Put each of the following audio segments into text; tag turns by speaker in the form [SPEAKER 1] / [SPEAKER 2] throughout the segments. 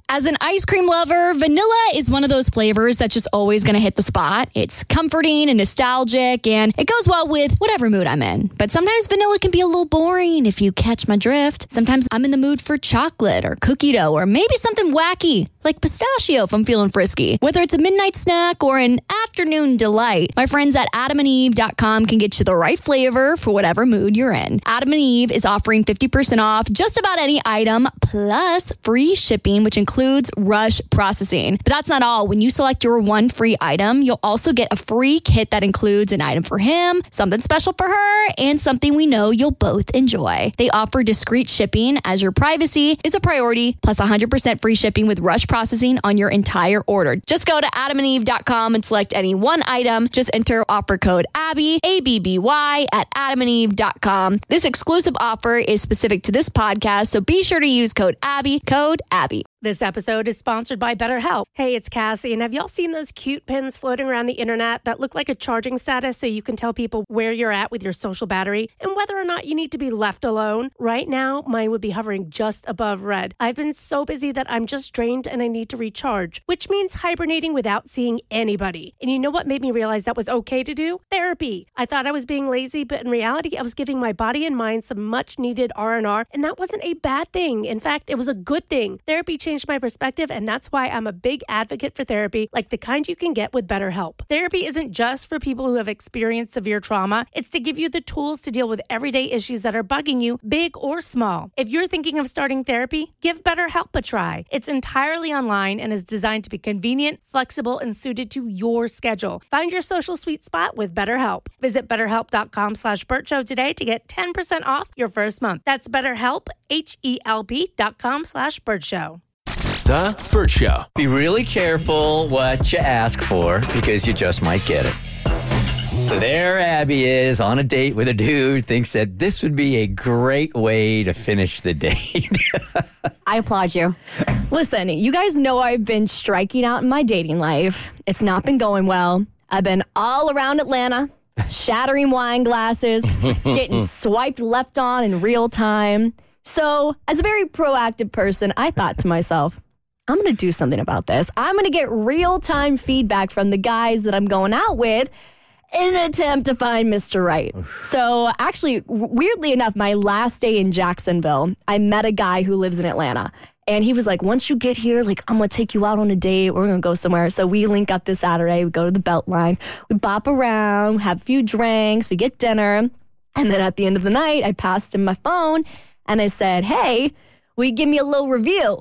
[SPEAKER 1] As an ice cream lover, vanilla is one of those flavors that's just always going to hit the spot. It's comforting and nostalgic, and it goes well with whatever mood I'm in. But sometimes vanilla can be a little boring if you catch my drift. Sometimes I'm in the mood for chocolate or cookie dough or maybe something wacky like pistachio if I'm feeling frisky. Whether it's a midnight snack or an afternoon delight, my friends at adamandeve.com can get you the right flavor for whatever mood you're in. Adam and Eve is offering 50% off just about any item plus free shipping, which includes rush processing. But that's not all. When you select your one free item, you'll also get a free kit that includes an item for him, something special for her, and something we know you'll both enjoy. They offer discreet shipping as your privacy is a priority, plus 100% free shipping with rush processing on your entire order. Just go to adamandeve.com and select any one item. Just enter offer code ABBY, ABBY, at adamandeve.com. This exclusive offer is specific to this podcast, so be sure to use code ABBY, code ABBY.
[SPEAKER 2] This episode is sponsored by BetterHelp. Hey, it's Cassie, and have y'all seen those cute pins floating around the internet that look like a charging status so you can tell people where you're at with your social battery and whether or not you need to be left alone? Right now, mine would be hovering just above red. I've been so busy that I'm just drained and I need to recharge, which means hibernating without seeing anybody. And you know what made me realize that was okay to do? Therapy. I thought I was being lazy, but in reality, I was giving my body and mind some much-needed R&R, and that wasn't a bad thing. In fact, it was a good thing. Therapy changed my perspective, and that's why I'm a big advocate for therapy, like the kind you can get with BetterHelp. Therapy isn't just for people who have experienced severe trauma. It's to give you the tools to deal with everyday issues that are bugging you, big or small. If you're thinking of starting therapy, give BetterHelp a try. It's entirely online and is designed to be convenient, flexible, and suited to your schedule. Find your social sweet spot with BetterHelp. Visit BetterHelp.com/Bert Show today to get 10% off your first month. That's BetterHelp, HELP.com/Bert Show.
[SPEAKER 3] The Bert Show.
[SPEAKER 4] Be really careful what you ask for because you just might get it. So there Abby is on a date with a dude, thinks that this would be a great way to finish the date.
[SPEAKER 5] I applaud you.
[SPEAKER 1] Listen, you guys know I've been striking out in my dating life. It's not been going well. I've been all around Atlanta, shattering wine glasses, getting swiped left on in real time. So as a very proactive person, I thought to myself, I'm going to do something about this. I'm going to get real-time feedback from the guys that I'm going out with in an attempt to find Mr. Right. So actually, weirdly enough, my last day in Jacksonville, I met a guy who lives in Atlanta. And he was like, once you get here, like, I'm going to take you out on a date. We're going to go somewhere. So we link up this Saturday. We go to the Beltline. We bop around, have a few drinks. We get dinner. And then at the end of the night, I passed him my phone. And I said, hey, will you give me a little review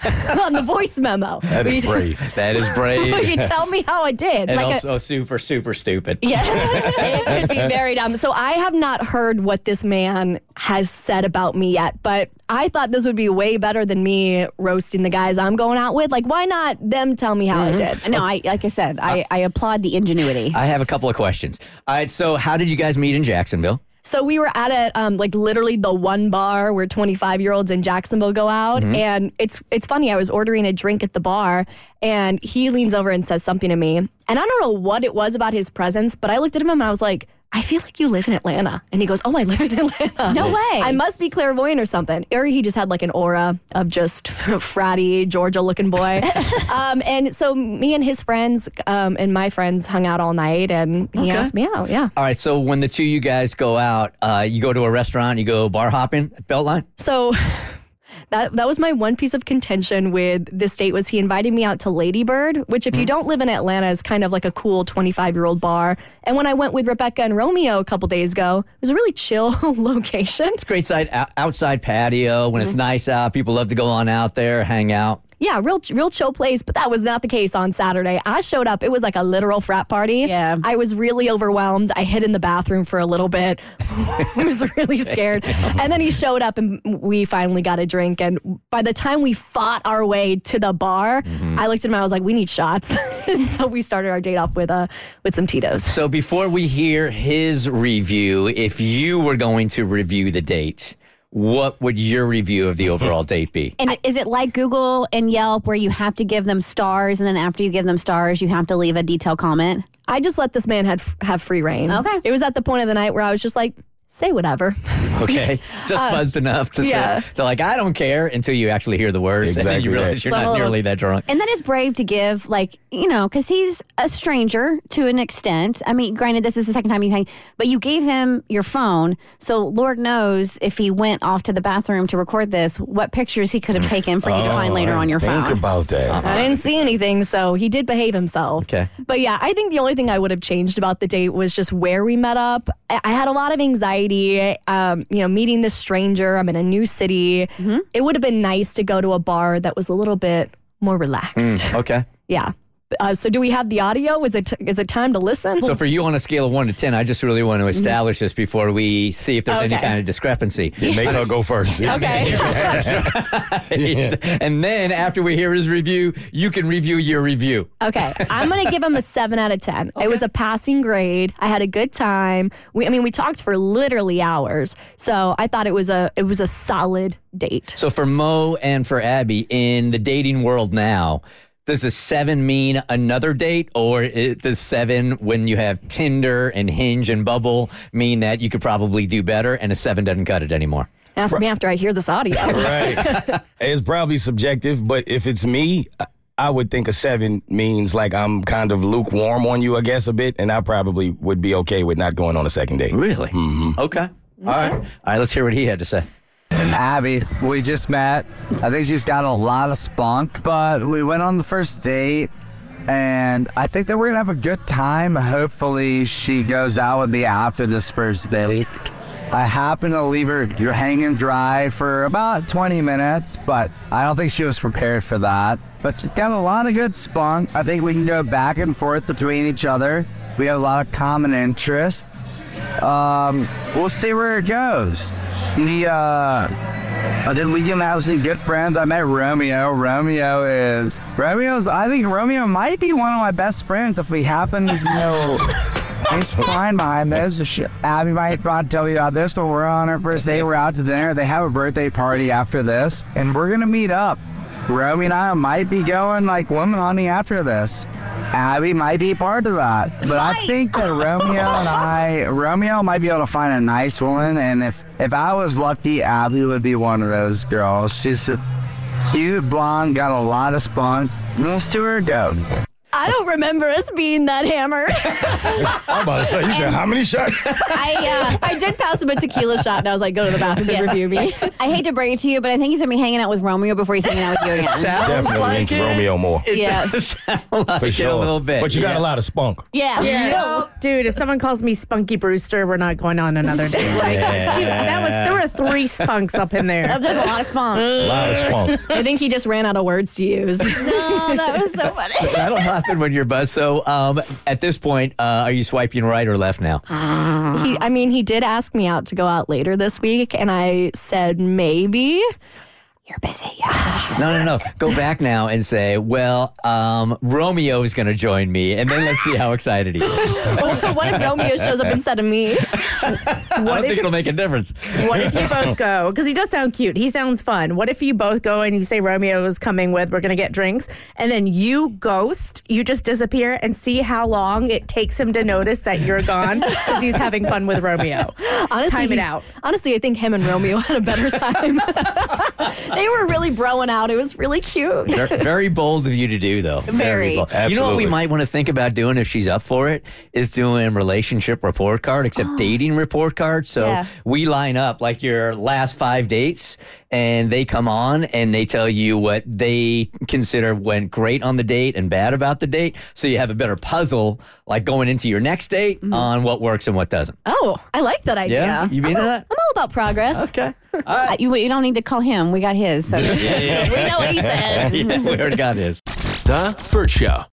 [SPEAKER 1] on the voice memo?
[SPEAKER 4] That is brave. That is brave.
[SPEAKER 1] Will you tell me how I did?
[SPEAKER 4] And like also super, super stupid.
[SPEAKER 1] Yeah, it could be very dumb. So I have not heard what this man has said about me yet, but I thought this would be way better than me roasting the guys I'm going out with. Like, why not them tell me how I did?
[SPEAKER 5] No, like I said, I applaud the ingenuity.
[SPEAKER 4] I have a couple of questions. All right, so how did you guys meet in Jacksonville?
[SPEAKER 1] So we were at like literally the one bar where 25-year-olds in Jacksonville go out. And it's funny. I was ordering a drink at the bar and he leans over and says something to me. And I don't know what it was about his presence, but I looked at him and I was like, I feel like you live in Atlanta. And he goes, oh, I live in Atlanta.
[SPEAKER 5] No way.
[SPEAKER 1] I must be clairvoyant or something. Or he just had like an aura of just fratty, Georgia-looking boy. And so me and his friends and my friends hung out all night, and he asked me out, yeah.
[SPEAKER 4] All right, so when the two of you guys go out, you go to a restaurant, you go bar hopping at Beltline?
[SPEAKER 1] So that was my one piece of contention with this date was he invited me out to Lady Bird, which if you don't live in Atlanta is kind of like a cool 25-year-old bar. And when I went with Rebecca and Romeo a couple days ago, it was a really chill location.
[SPEAKER 4] It's a great outside patio. When it's nice out, people love to go on out there, hang out.
[SPEAKER 1] Yeah, real chill place, but that was not the case on Saturday. I showed up. It was like a literal frat party.
[SPEAKER 5] Yeah.
[SPEAKER 1] I was really overwhelmed. I hid in the bathroom for a little bit. I was really scared. And then he showed up and we finally got a drink. And by the time we fought our way to the bar, I looked at him and I was like, we need shots. And so we started our date off with some Tito's.
[SPEAKER 4] So before we hear his review, if you were going to review the date, what would your review of the overall date be?
[SPEAKER 5] And is it like Google and Yelp where you have to give them stars and then after you give them stars, you have to leave a detailed comment?
[SPEAKER 1] I just let this man have free reign.
[SPEAKER 5] Okay.
[SPEAKER 1] It was at the point of the night where I was just like,
[SPEAKER 6] say whatever.
[SPEAKER 4] Okay. Just buzzed enough to
[SPEAKER 6] yeah.
[SPEAKER 4] say, so like, I don't care until you actually hear the words. And then you realize you're not nearly that drunk.
[SPEAKER 5] And that is brave to give, like, because he's a stranger to an extent. I mean, granted, this is the second time you hang, but you gave him your phone. So Lord knows if he went off to the bathroom to record this, what pictures he could have taken for you to find later on your phone.
[SPEAKER 7] Think about that.
[SPEAKER 6] I didn't see anything, so he did behave himself.
[SPEAKER 4] Okay.
[SPEAKER 6] But yeah, I think the only thing I would have changed about the date was just where we met up. I had a lot of anxiety, meeting this stranger. I'm in a new city. Mm-hmm. It would have been nice to go to a bar that was a little bit more relaxed.
[SPEAKER 4] Okay.
[SPEAKER 6] Yeah. So do we have the audio? Is it time to listen?
[SPEAKER 4] So for you on a scale of 1 to 10, I just really want to establish this before we see if there's any kind of discrepancy.
[SPEAKER 7] Make her go first.
[SPEAKER 6] Okay.
[SPEAKER 4] And then after we hear his review, you can review your review.
[SPEAKER 6] Okay. I'm going to give him a 7 out of 10. Okay. It was a passing grade. I had a good time. We talked for literally hours. So I thought it was a solid date.
[SPEAKER 4] So for Mo and for Abby, in the dating world now, does a 7 mean another date, or does 7, when you have Tinder and Hinge and Bubble, mean that you could probably do better and a 7 doesn't cut it anymore?
[SPEAKER 6] Ask me after I hear this audio.
[SPEAKER 7] Right. It's probably subjective, but if it's me, I would think a 7 means like I'm kind of lukewarm on you, I guess, a bit, and I probably would be okay with not going on a second date.
[SPEAKER 4] Really?
[SPEAKER 7] Mm-hmm.
[SPEAKER 4] Okay. All right, let's hear what he had to say.
[SPEAKER 8] Abby, we just met. I think she's got a lot of spunk, but we went on the first date, and I think that we're going to have a good time. Hopefully, she goes out with me after this first date. I happened to leave her hanging dry for about 20 minutes, but I don't think she was prepared for that. But she's got a lot of good spunk. I think we can go back and forth between each other. We have a lot of common interests. We'll see where it goes. I think we can have some good friends. I met Romeo. I think Romeo might be one of my best friends if we happen to, he's flying behind this. Abby might not tell you about this, but we're on our first date. We're out to dinner. They have a birthday party after this, and we're going to meet up. Romeo and I might be going like woman honey after this. Abby might be part of that. But I think that Romeo might be able to find a nice woman, and if I was lucky, Abby would be one of those girls. She's a cute blonde, got a lot of spunk. Let's do her go.
[SPEAKER 6] I don't remember us being that hammered.
[SPEAKER 7] I'm about to say, you said how many shots?
[SPEAKER 6] I did pass him a tequila shot, and I was like, go to the bathroom and review me.
[SPEAKER 5] I hate to break it to you, but I think he's going to be hanging out with Romeo before he's hanging out with you again.
[SPEAKER 7] Definitely into Romeo more.
[SPEAKER 5] Yeah.
[SPEAKER 4] For sure. A little bit.
[SPEAKER 7] But you got a lot of spunk.
[SPEAKER 5] Yeah.
[SPEAKER 2] Dude, if someone calls me Spunky Brewster, we're not going on another date. There were 3 spunks up in there.
[SPEAKER 5] There's a lot of spunk.
[SPEAKER 7] A lot of spunk.
[SPEAKER 6] I think he just ran out of words to use.
[SPEAKER 5] No, that was so funny.
[SPEAKER 4] That'll happen when you're buzzed. So at this point, are you swiping right or left now?
[SPEAKER 6] He did ask me out to go out later this week, and I said maybe. You're busy.
[SPEAKER 4] No. Go back now and say, well, Romeo is going to join me, and then let's see how excited he is.
[SPEAKER 6] What if Romeo shows up instead of me?
[SPEAKER 4] I don't think it'll make a difference.
[SPEAKER 2] What if you both go? Because he does sound cute. He sounds fun. What if you both go and you say Romeo is coming with, we're going to get drinks, and then you ghost, you just disappear and see how long it takes him to notice that you're gone because he's having fun with Romeo.
[SPEAKER 6] Honestly,
[SPEAKER 2] time it out.
[SPEAKER 6] Honestly, I think him and Romeo had a better time. They were really broing out. It was really cute.
[SPEAKER 4] Very bold of you to do, though.
[SPEAKER 5] Very.
[SPEAKER 4] bold.
[SPEAKER 7] Absolutely.
[SPEAKER 4] You know what we might want to think about doing if she's up for it is doing relationship report card, except dating report card. So we line up like your last 5 dates, and they come on and they tell you what they consider went great on the date and bad about the date. So you have a better puzzle, like going into your next date on what works and what doesn't.
[SPEAKER 6] Oh, I like that idea.
[SPEAKER 4] Yeah? You mean that?
[SPEAKER 6] I'm all about progress.
[SPEAKER 4] Okay. All right.
[SPEAKER 5] You don't need to call him. We got his. So.
[SPEAKER 4] Yeah.
[SPEAKER 6] We know what he said.
[SPEAKER 4] Yeah, we already got his.
[SPEAKER 3] The Burt Show.